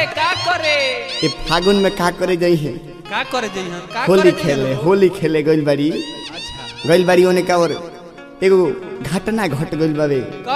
करे ये फागुन में का करे जाई है का करे जाई हम का होली खेले गइल बारी। अच्छा गइल बारी ओने का और एगो घटना घट गइल बावे।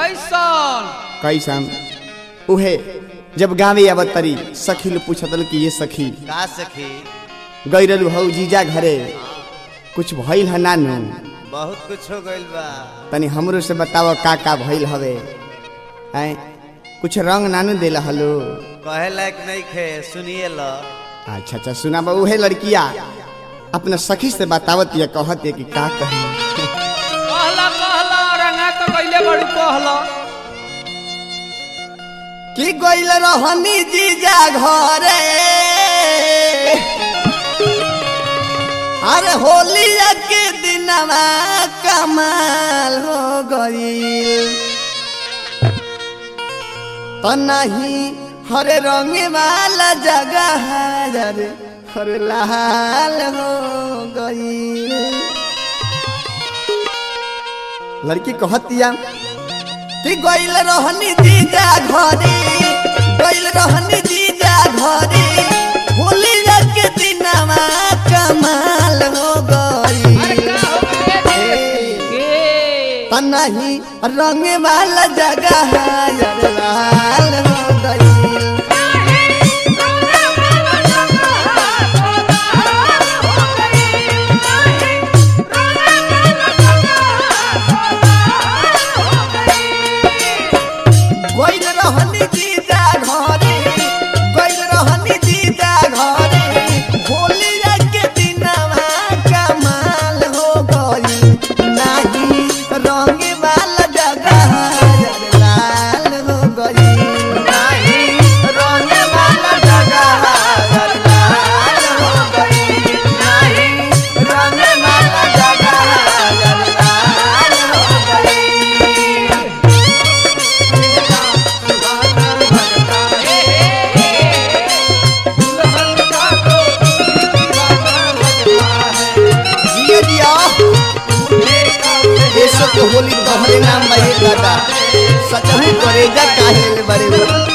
कैसन उहे जब गावे आवत तरी सखी लोग पूछतल कि ये सखी का सखी गइरलु हौ जीजा घरे कुछ भइल है नानू? बहुत कुछ हो गइल बा। तनी हमरो से बताओ का भइल हवे। हैं कुछ रंग नानू देला हलो? कहे लायक नहीं खे सुनिए लो। अच्छा अच्छा सुना बा। उहे लड़किया अपना सखी से बतावत या कहत है कि का कही कहला रंगा तो गइले बड़ू कहला कि गइल रहनी जीजा घरे अरे होली के दिनवा कमाल हो गइल तो नहीं हरे रंग वाला जगह रे हरे लाल हो गइल। लड़की कहतिया कि गइल रहनी जीजा घरे गइल रहनी जीजा घरे होली के दिनवा कमाल हो गइल तो नहीं रंग वाला जगह लाल हो गइल। होली तोहरे नाम भाई दादा सचहु करेजा काहेले बड़े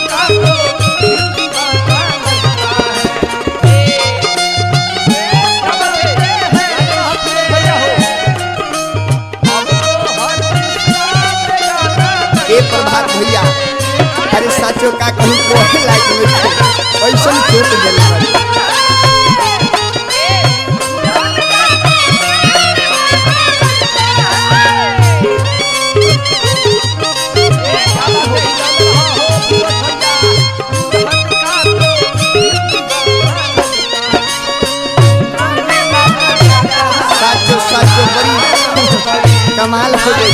ए प्रभात भैया अरे सचो का कहीं कोहे लायक नहीं ऐसा छोट देले कमाल हो गई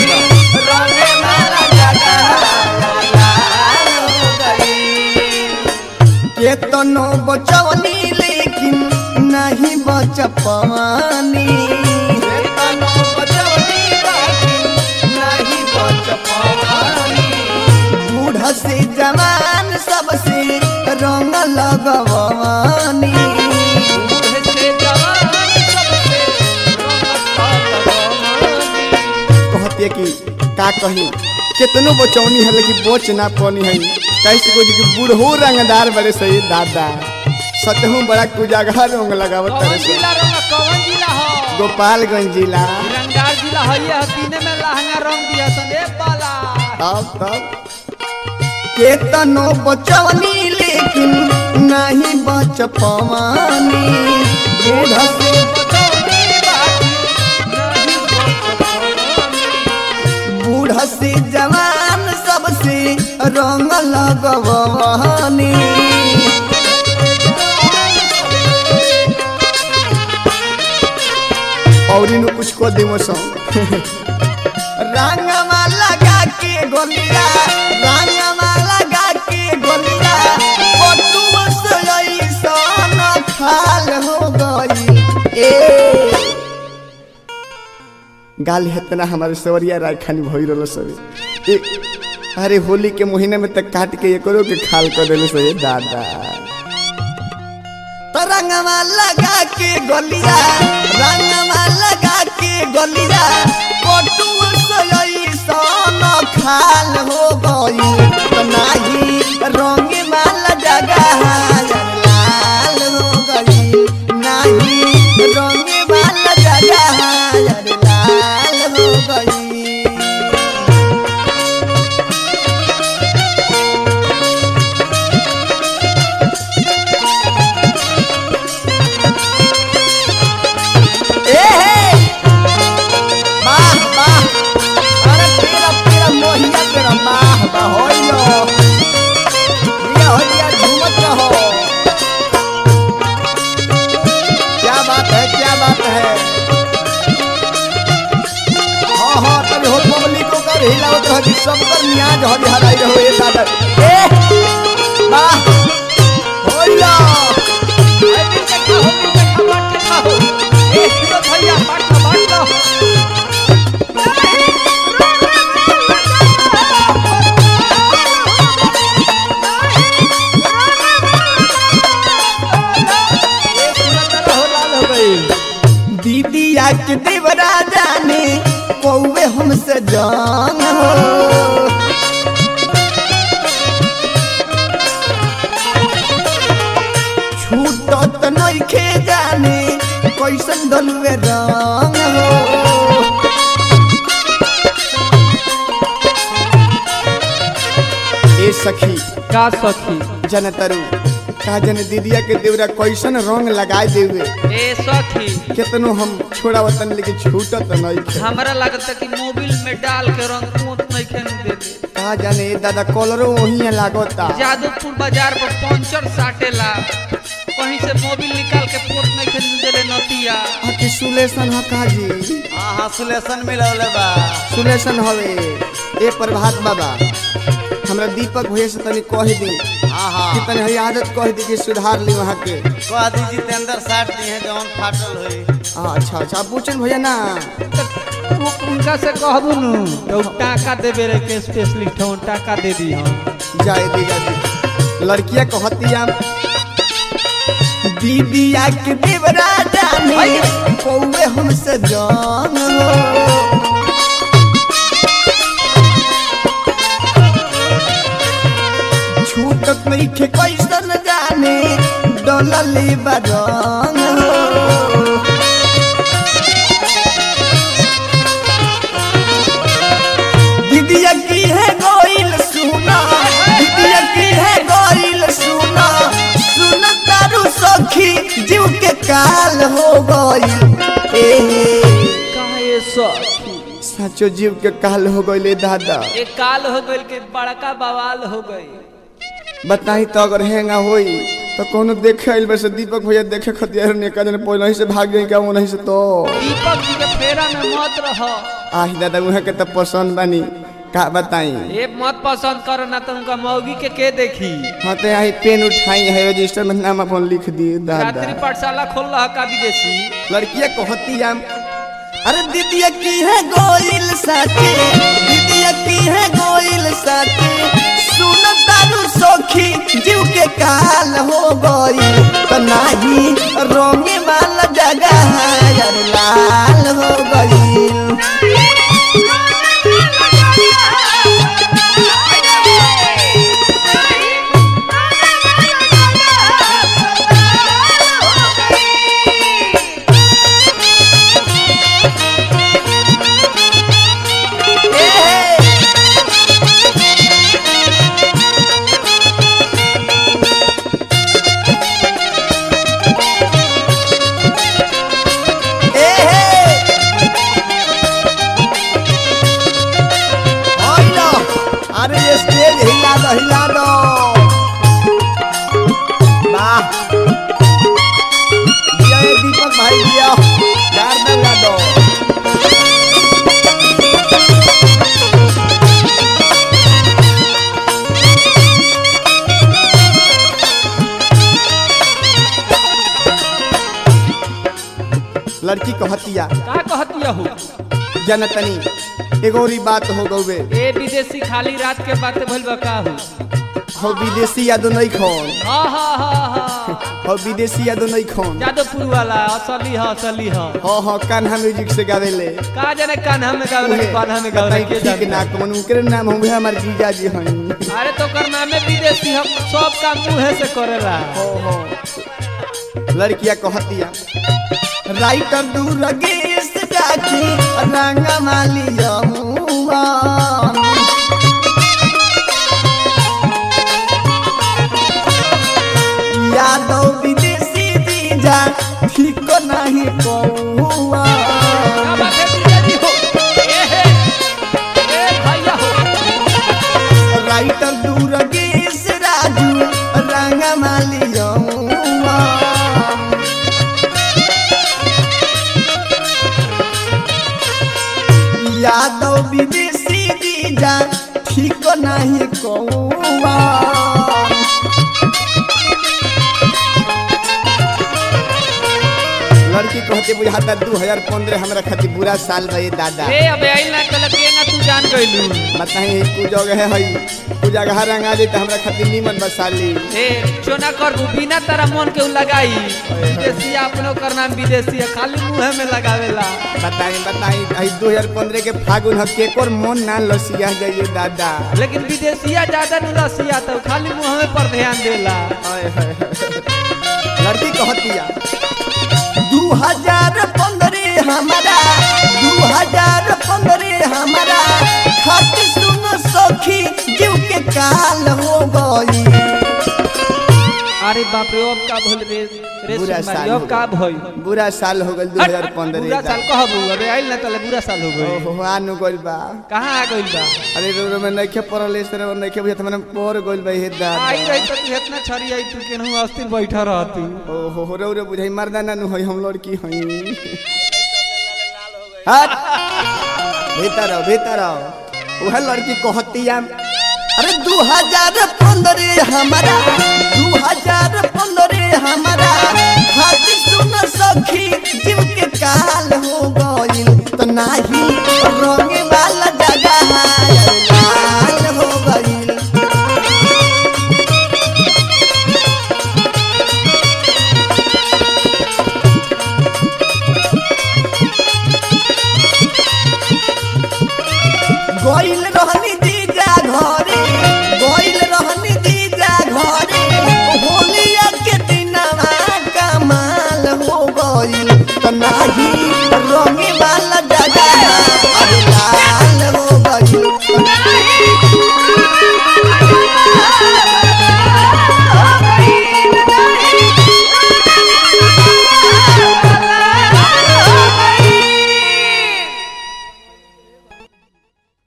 के तनो बचवनी लेकिन नहीं बच पानी बूढ़ा से जवान सबसे रंग लगवानी कि का कही कितनो बचौनी है लेकिन बोच ना पानी है कैसे को कि बूढ़ो रंगदार बड़े सही दादा सतहू बड़ा कुजागा रंग लगावत तरह से। कौन जिला हो? गोपालगंज जिला रंगदार जिला है। ये तीने में लहंगा रंग दिया सने पाला तब केतनो बचौनी लेकिन नहीं बच पानी बूढ़ा से हसी जवान सबसे रंग लगवानी और इनु कुछ को देवो सो रंगवा लगा के गोलिया रंगवा लगा के गोलिया फोटो सोई सोन खाल हो गई ए गाल हेतना हमारे सवरिया राय खानी भई रहल सब। अरे होली के महीने में तक काट के एकरो के खाल कर देले से दादा रंगवा लगा के गोलिया रंगवा लगा के गोलिया फोटो सोई सोन खाल हो गई तो नाही रंग वाला जगह रह कि सबकर न्याज हरी हराई रहो ये दादा ए वाह होइला ए मिल के खाओ बांट के खाओ ए किलो भैया बांट लो दीदिया के देवरा जाने कौवे हमसे जान हो छूटत नइखे जाने कैसन दलुए रंग हो ए सखी का सखी जनतरू का जन दीदिया के देवरा कैसन रंग लगाए देवे ए सखी केतनो हम छोड़ा वतन लेके छूटत नहीं हमरा लगता कि मोबिल में डाल के रंग पोत नहीं खेन दे दे का जाने दादा कलरो वही लागता जादवपुर बाजार पर पंचर साटेला कहीं से मोबिल निकाल के पोत नहीं खेन देले नतिया कि सुलेशन ह का जी हां सुलेशन मिलौले बा सुलेशन हवे ए प्रभात बाबा हमरा दीपक भैया से तनी कह दी हां कि तनी हरी आदत कह दी कि सुधार ली वहां के कह दी जितेंद्र साट दी है जौन फाटल होई अच्छा अच्छा पूछन भैया ना वो उनका से कहबू नु तो टाका देबे रे के स्पेशली ठोन टाका दे दी हम जाए दी लड़कियां कहतिया दीदिया के देवरा जाने कौवे हमसे जान हो छूटत नहीं खे कैसन जाने डोलली बरंग दीदिया की है गोइल सुना दीदिया की है गोइल सुना सुन तारू सखी जीव के काल हो गइल काहे सखी सचो जीव के काल हो गइले दादा एक काल हो गइल के बड़का बवाल हो गई बताई तो अगर हेंगा होई तो कोनो देखे आइल बस दीपक भैया देखे खतियार ने का जन पहले ही से भाग गई का वो नहीं से तो दीपक जी के फेरा में मत रहो आही दादा उहे के तो पसंद बानी का बताई ये मत पसंद करो ना तो उनका मौगी के देखी हां तो यही पेन उठाई है रजिस्टर में नाम अपन लिख दी दादा छात्री पाठशाला खोल रहा का विदेशी लड़कियां कहतिया अरे दीदिया की है गोइल साथी दीदिया की है गोइल साथी सुन तारू सखी जीव के काल हो गई तो नाही रोंगे वाला जगह यार लाल हो गई हिला दो वाह जय दीपक भाई दिया गार्डन ला दो लड़की कहतिया का कहतिया हो जनतनी एगोरी बात हो गवे ए विदेशी खाली रात के बात भइल बा का हो विदेशी यादो नहीं खोन हां हां हां हां हो विदेशी यादो नहीं खोन जादवपुर वाला असली ह हां कान्हा म्यूजिक से गावेले का जाने कान्हा में गावे कान्हा में गावे के ठीक ना कौन उनके नाम होवे हमर जीजा जी हन अरे तो कर नामे विदेशी हम सब काम मुंह से करेला हो लड़कियां कहतिया राइटर दूर गेस जाके रंगा माली जमुआ यादव विदेशी दीजा ठीक नहीं कौआ राइटर दूर गेस राजू रंगा माली जमुआ यादव विदेशी दीजा लड़की कहते बुझाता 2015 हमरा खातिर बुरा साल बा ये दादा। ए अबे आइल ना कल के ना तू जान गइलू बताई तू जगह है तू जगह रंगा दे त हमरा खातिर नीमन बसाली। ए चोना कर बिना तारा मन के लगाई विदेशी अपनो कर नाम विदेशी है खाली मुंह में लगावेला। बताई 2015 के फागुन ह केकोर मन ना लसिया जाइए दादा। लेकिन विदेशिया ज्यादा न रसिया तो खाली मुंह में पर ध्यान देला। लड़की कहतिया 2015 हमारा 2015 हमारा खाती सुनो सखी जीव के काल हो गई। अरे बाप रे अब का भइल रे बुरा साल अब का भइल बुरा साल हो गइल 2015। बुरा साल कहबू अबे आइल ना तले बुरा साल हो गइल। ओहो आनु गइल बा कहां आ गइल बा? अरे रो में नइखे पड़ले से नइखे बुझत मने पर गइल बा हे दादा। आई रही तो तू इतना छरी आई तू केनहू अस्थिर बैठा रहतू। ओहो रो बुझाई मर्दा ना नु हई हम लड़की हई। हट भीतर आओ वह लड़की कहतिया अरे 2015 हमारा 2015